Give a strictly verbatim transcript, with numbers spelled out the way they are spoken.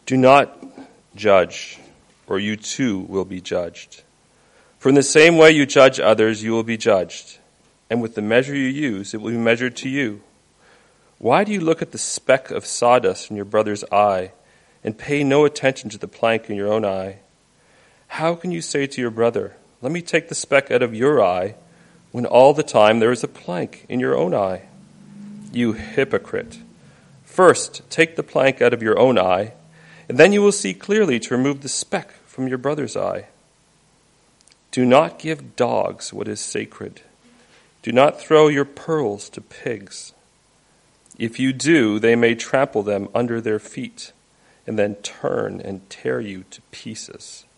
Do not judge, or you too will be judged. For in the same way you judge others, you will be judged. And with the measure you use, it will be measured to you. Why do you look at the speck of sawdust in your brother's eye and pay no attention to the plank in your own eye? How can you say to your brother, let me take the speck out of your eye, when all the time there is a plank in your own eye? You hypocrite! First, take the plank out of your own eye, and then you will see clearly to remove the speck from your brother's eye. Do not give dogs what is sacred. Do not throw your pearls to pigs. If you do, they may trample them under their feet and then turn and tear you to pieces.